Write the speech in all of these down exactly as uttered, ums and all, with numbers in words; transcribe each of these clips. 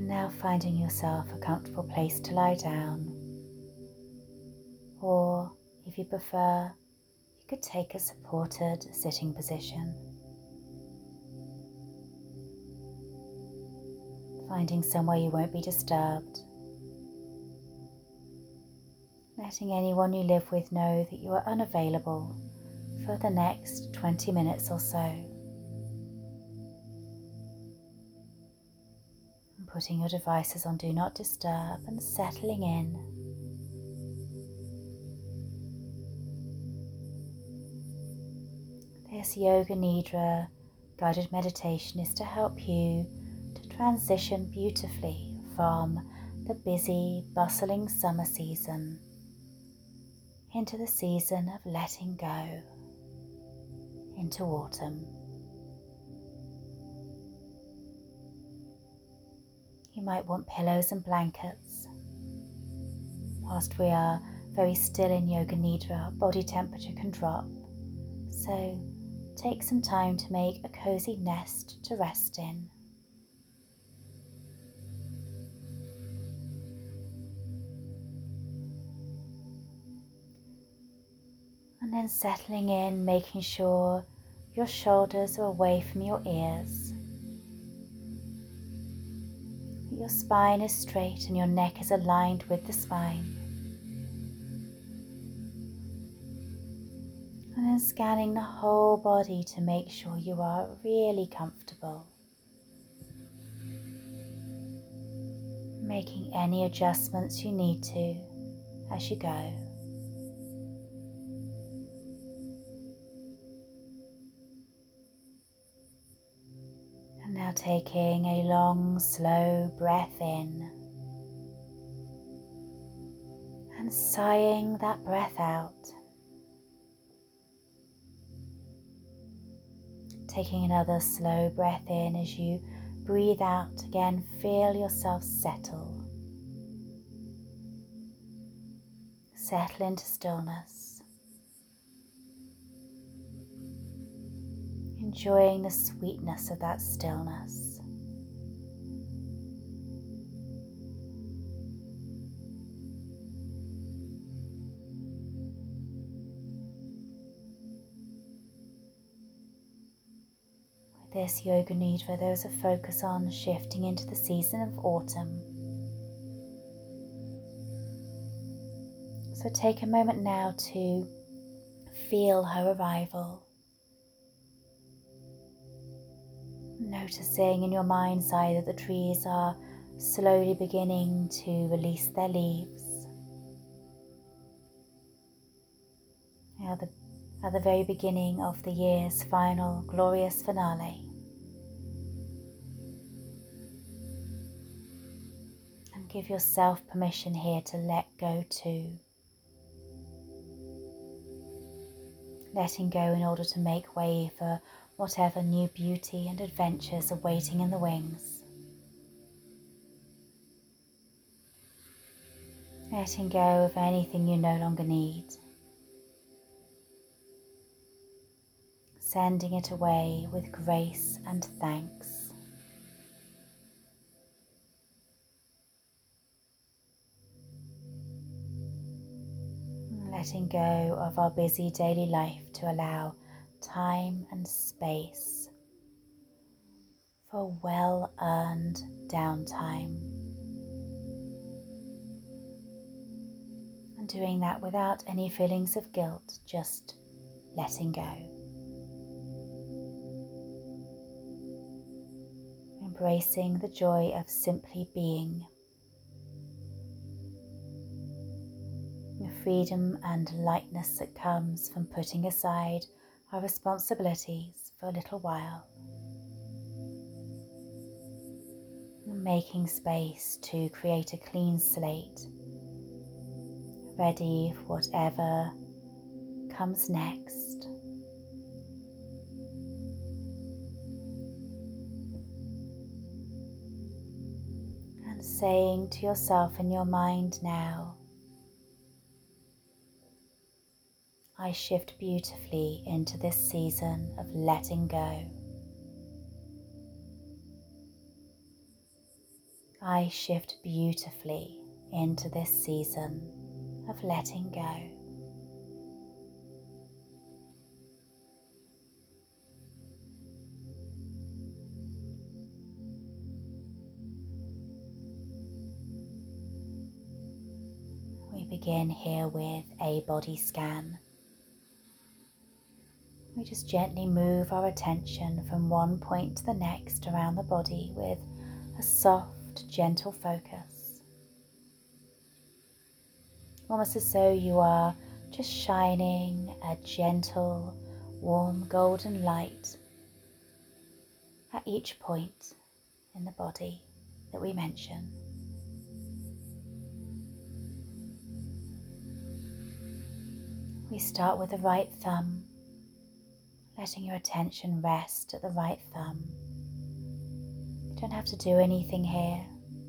And now finding yourself a comfortable place to lie down, or if you prefer, you could take a supported sitting position. Finding somewhere you won't be disturbed. Letting anyone you live with know that you are unavailable for the next twenty minutes or so. And putting your devices on Do Not Disturb and settling in. This Yoga Nidra guided meditation is to help you to transition beautifully from the busy, bustling summer season into the season of letting go, into autumn. You might want pillows and blankets. Whilst we are very still in Yoga Nidra, our body temperature can drop, so take some time to make a cozy nest to rest in. And then settling in, making sure your shoulders are away from your ears, that your spine is straight and your neck is aligned with the spine. And then scanning the whole body to make sure you are really comfortable. Making any adjustments you need to as you go. And now taking a long, slow breath in and sighing that breath out. Taking another slow breath in as you breathe out again, feel yourself settle. Settle into stillness. Enjoying the sweetness of that stillness. With this Yoga Nidra, there is a focus on shifting into the season of autumn. So take a moment now to feel her arrival. Noticing in your mind's eye that the trees are slowly beginning to release their leaves. Now the, at the very beginning of the year's final glorious finale. And give yourself permission here to let go too. Letting go in order to make way for whatever new beauty and adventures are waiting in the wings. Letting go of anything you no longer need. Sending it away with grace and thanks. Letting go of our busy daily life to allow time and space for well-earned downtime. And doing that without any feelings of guilt, just letting go. Embracing the joy of simply being. The freedom and lightness that comes from putting aside our responsibilities for a little while. And making space to create a clean slate, ready for whatever comes next. And saying to yourself in your mind now, I shift beautifully into this season of letting go. I shift beautifully into this season of letting go. We begin here with a body scan. We just gently move our attention from one point to the next around the body with a soft, gentle focus. Almost as though you are just shining a gentle, warm golden light at each point in the body that we mention. We start with the right thumb, letting your attention rest at the right thumb. You don't have to do anything here.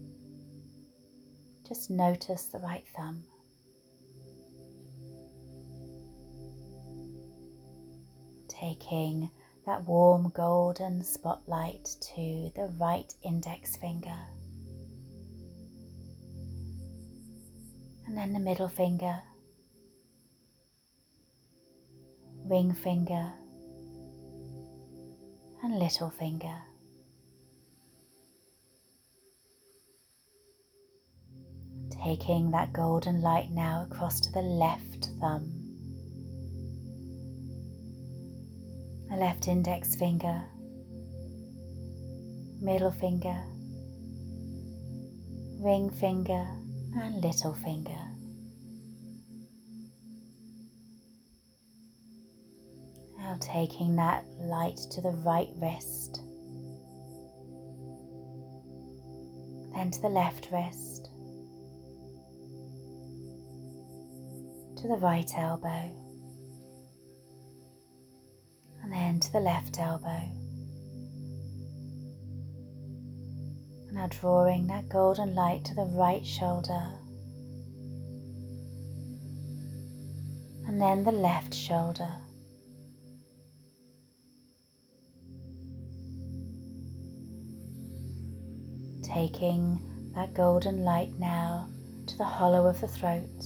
Just notice the right thumb. Taking that warm golden spotlight to the right index finger. And then the middle finger, ring finger, and little finger. Taking that golden light now across to the left thumb, the left index finger, middle finger, ring finger, and little finger. Now taking that light to the right wrist, then to the left wrist, to the right elbow, and then to the left elbow. Now drawing that golden light to the right shoulder, and then the left shoulder. Taking that golden light now to the hollow of the throat,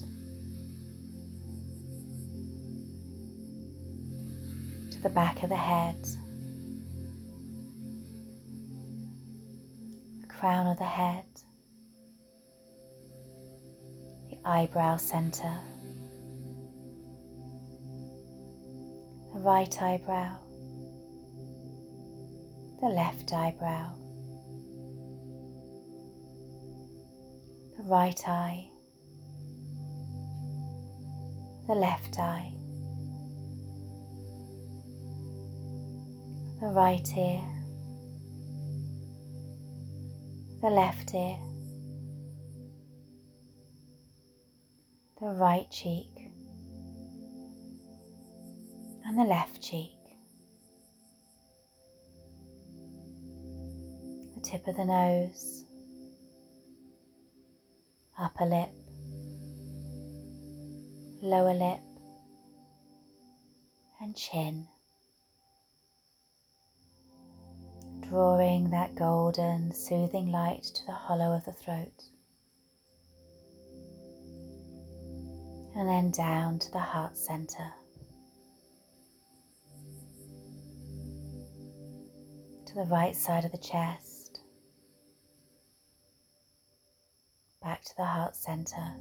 to the back of the head, the crown of the head, the eyebrow center, the right eyebrow, the left eyebrow, the right eye, the left eye, the right ear, the left ear, the right cheek, and the left cheek, the tip of the nose, upper lip, lower lip, and chin. Drawing that golden, soothing light to the hollow of the throat, and then down to the heart center, to the right side of the chest, back to the heart center,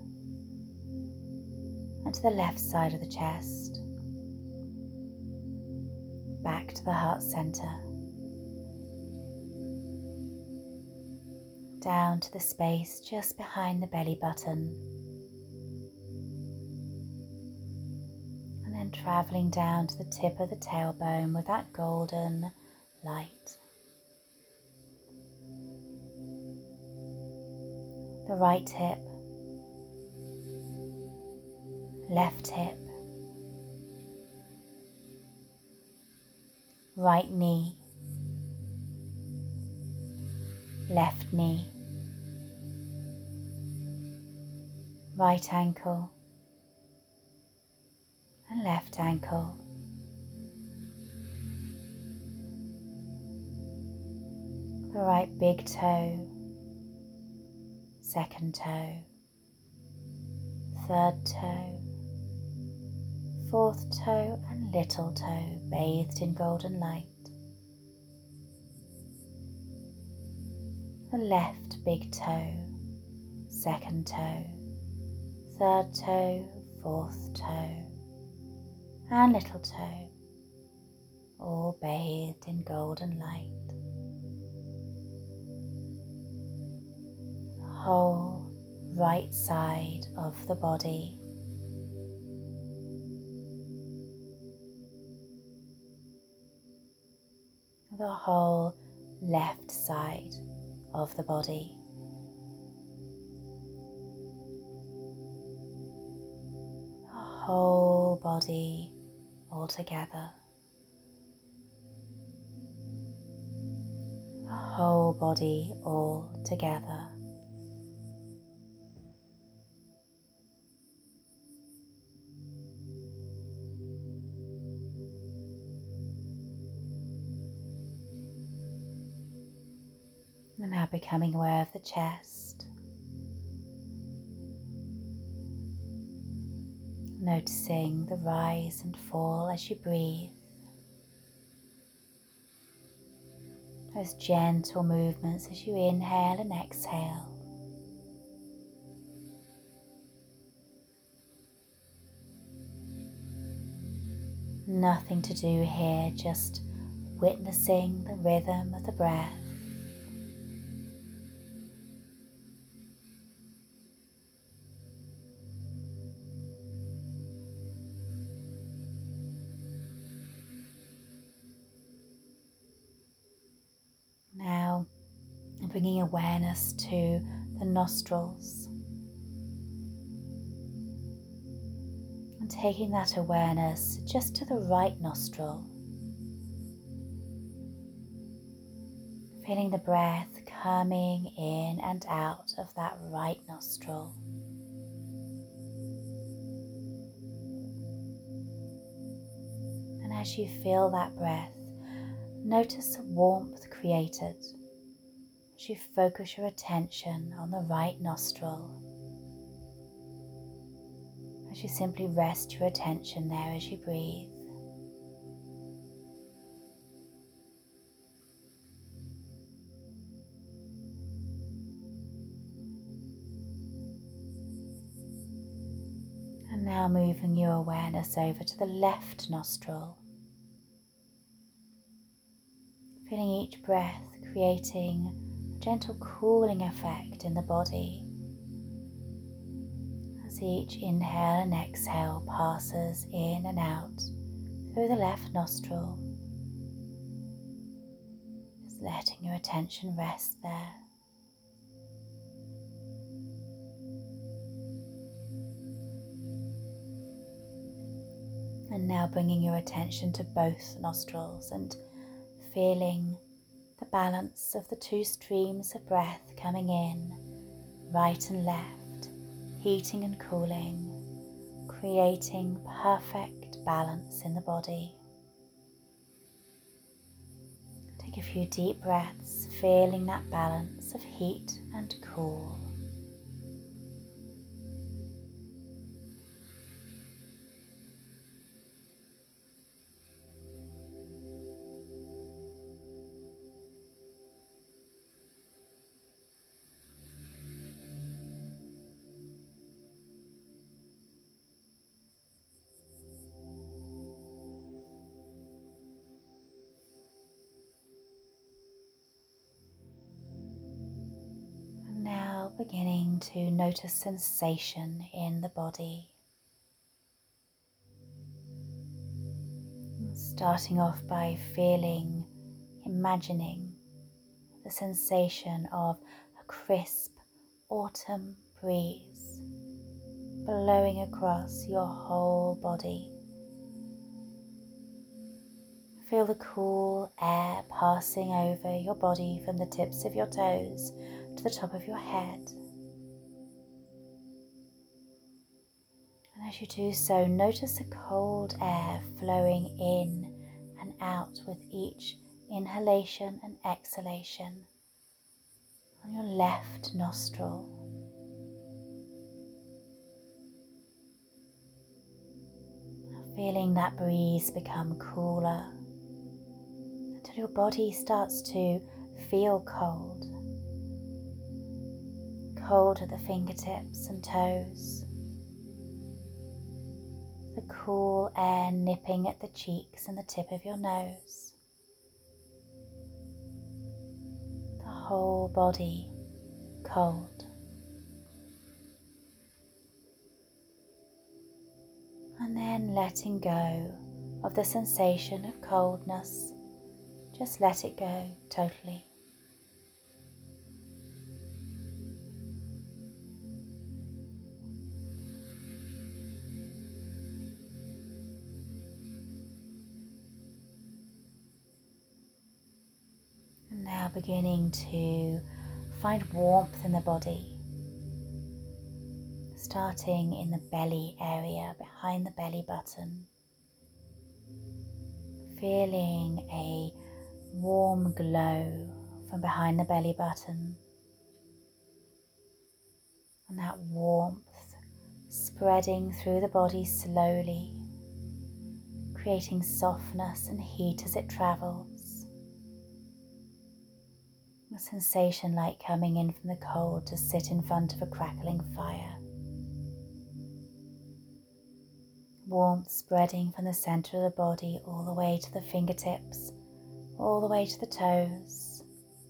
and to the left side of the chest, back to the heart center, down to the space just behind the belly button, and then traveling down to the tip of the tailbone with that golden light. The right hip, left hip, right knee, left knee, right ankle, and left ankle, the right big toe, second toe, third toe, fourth toe and little toe bathed in golden light. The left big toe, second toe, third toe, fourth toe, and little toe, all bathed in golden light. The whole right side of the body, the whole left side of the body, the whole body all together, the whole body all together. And now becoming aware of the chest, noticing the rise and fall as you breathe, those gentle movements as you inhale and exhale. Nothing to do here, just witnessing the rhythm of the breath. Now, bringing awareness to the nostrils and taking that awareness just to the right nostril, feeling the breath coming in and out of that right nostril. And as you feel that breath, notice the warmth created as you focus your attention on the right nostril. As you simply rest your attention there as you breathe. And now moving your awareness over to the left nostril. Feeling each breath creating a gentle cooling effect in the body as each inhale and exhale passes in and out through the left nostril. Just letting your attention rest there. And now bringing your attention to both nostrils and feeling the balance of the two streams of breath coming in, right and left, heating and cooling, creating perfect balance in the body. Take a few deep breaths, feeling that balance of heat and cool. Beginning to notice sensation in the body. Starting off by feeling, imagining the sensation of a crisp autumn breeze blowing across your whole body. Feel the cool air passing over your body from the tips of your toes to the top of your head. And as you do so, notice the cold air flowing in and out with each inhalation and exhalation on your left nostril. feeling that breeze become cooler until your body starts to feel cold. Cold at the fingertips and toes. The cool air nipping at the cheeks and the tip of your nose. The whole body cold. And then letting go of the sensation of coldness. Just let it go totally. And now beginning to find warmth in the body. Starting in the belly area, behind the belly button. Feeling a warm glow from behind the belly button. And that warmth spreading through the body slowly, creating softness and heat as it travels. A sensation like coming in from the cold to sit in front of a crackling fire. Warmth spreading from the center of the body all the way to the fingertips, all the way to the toes.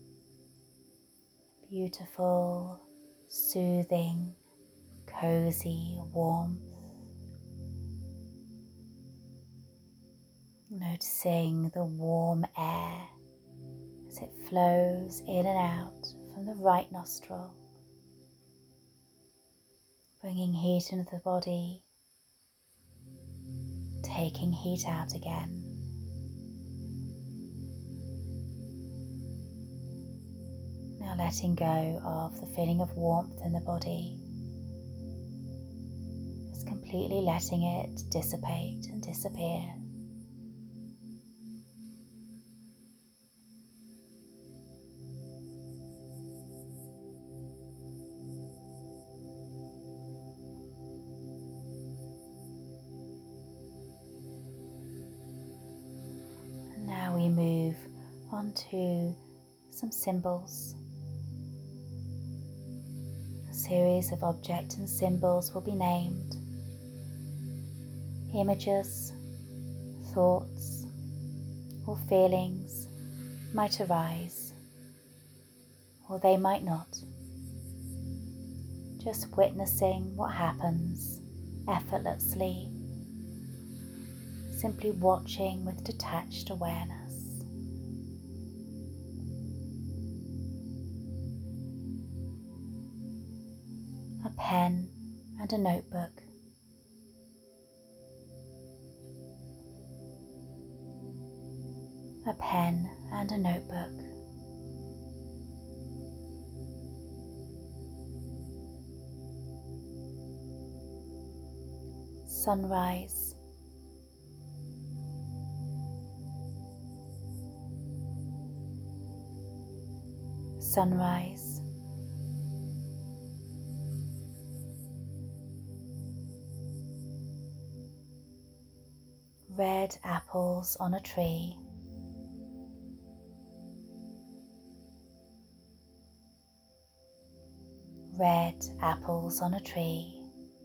Beautiful, soothing, cozy warmth. Noticing the warm air as it flows in and out from the right nostril, bringing heat into the body, taking heat out again. Now letting go of the feeling of warmth in the body, just completely letting it dissipate and disappear. Now we move on to some symbols. A series of objects and symbols will be named. Images, thoughts, or feelings might arise, or they might not. Just witnessing what happens effortlessly. Simply watching with detached awareness. A pen and a notebook. A pen and a notebook. Sunrise. Sunrise. Red apples on a tree. Red apples on a tree.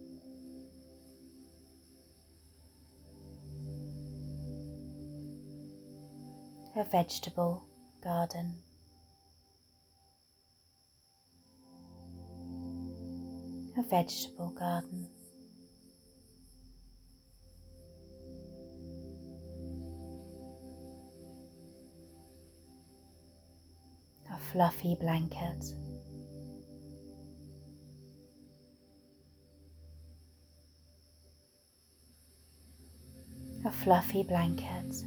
A vegetable garden. A vegetable garden. A fluffy blanket. A fluffy blanket.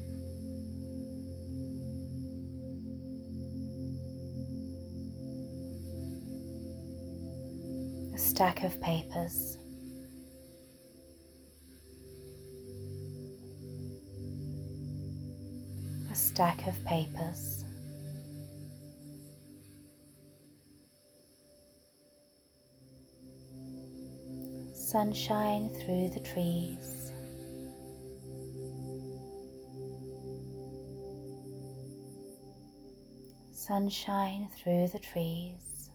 A stack of papers. A stack of papers. Sunshine through the trees. sunshine through the trees.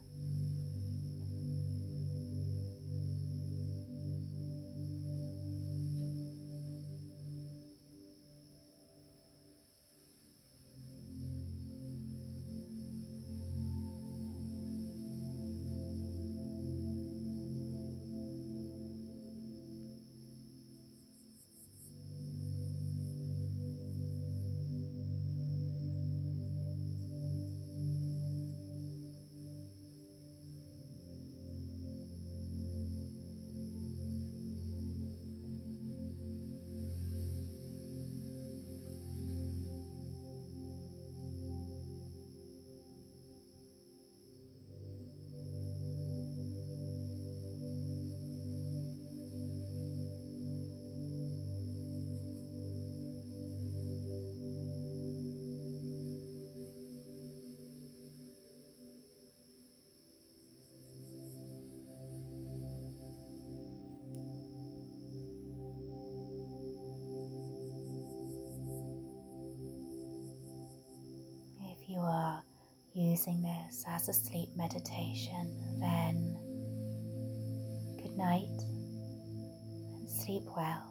If you are using this as a sleep meditation, then good night and sleep well.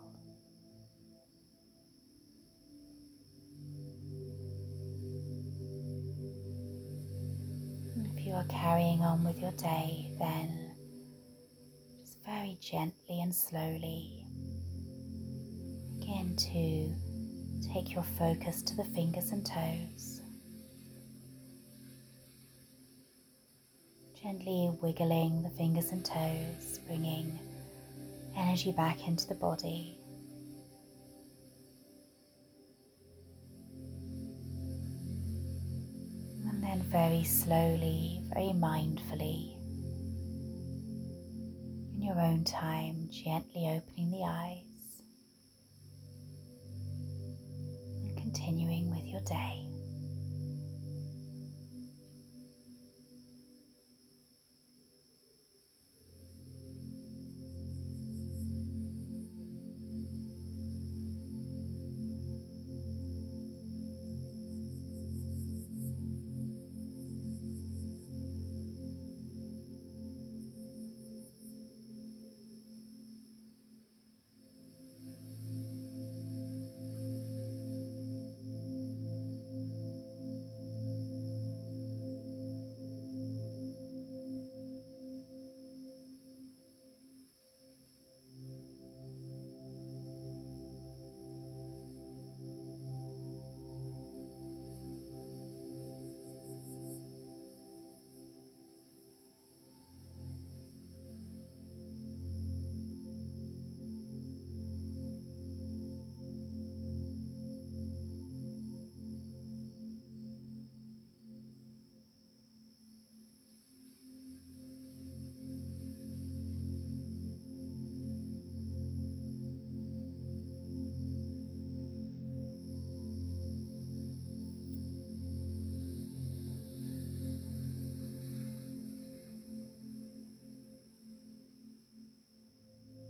And if you are carrying on with your day, then just very gently and slowly begin to take your focus to the fingers and toes. Gently wiggling the fingers and toes, bringing energy back into the body. And then very slowly, very mindfully, in your own time, gently opening the eyes and continuing with your day.